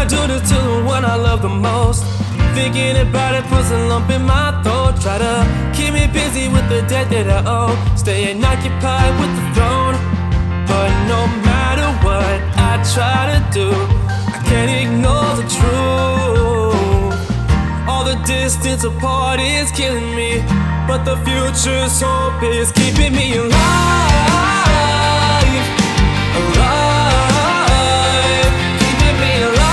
do this to the one I love the most. Thinking about it puts a lump in my throat. Try to keep me busy with the debt that I owe, staying occupied with the throne. But no matter what I try to do, I can't ignore the truth. All the distance apart is killing me, but the future's hope is keeping me alive. Alive, keeping me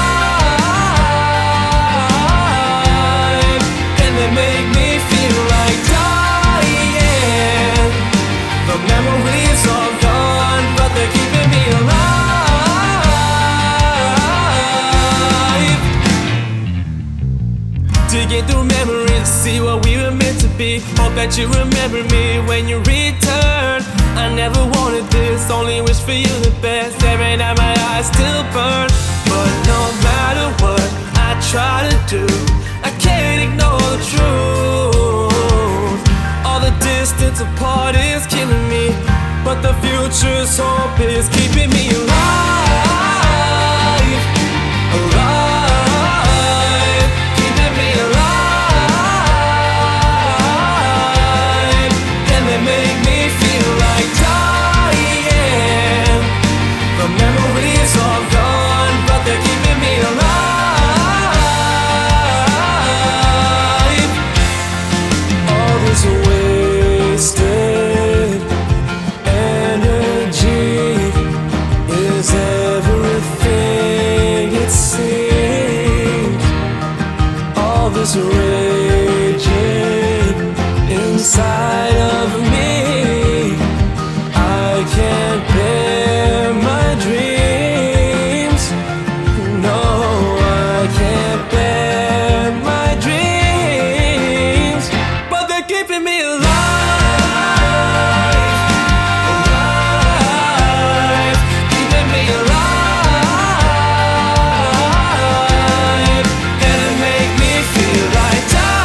alive. And they make me feel like dying. The memories are gone, but they're keeping me alive. Digging through memories to see what we were meant to be. Hope that you remember me when you return. I never wanted this, only wish for you the best. Every night my eyes still burn. But no matter what I try to do, I can't ignore the truth. All the distance apart is killing me, but the future's hope is keeping me alive. Alive, keeping me alive. And they make me feel like dying. The memories are gone, but they're keeping me alive. All this wasted energy is everything it seems. All this raging inside of me, I can't bear my dreams. No, I can't bear my dreams, but they're keeping me alive. Alive, keeping me alive. And it make me feel like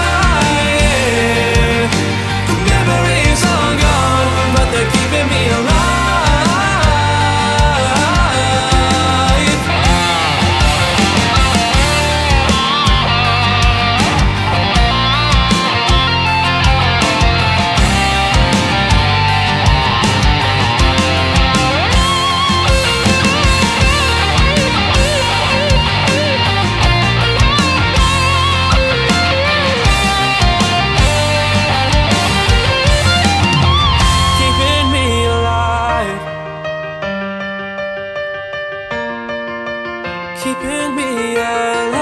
dying. The memories are gone, but they're keeping me alive. Keeping me alive. Keeping me alive.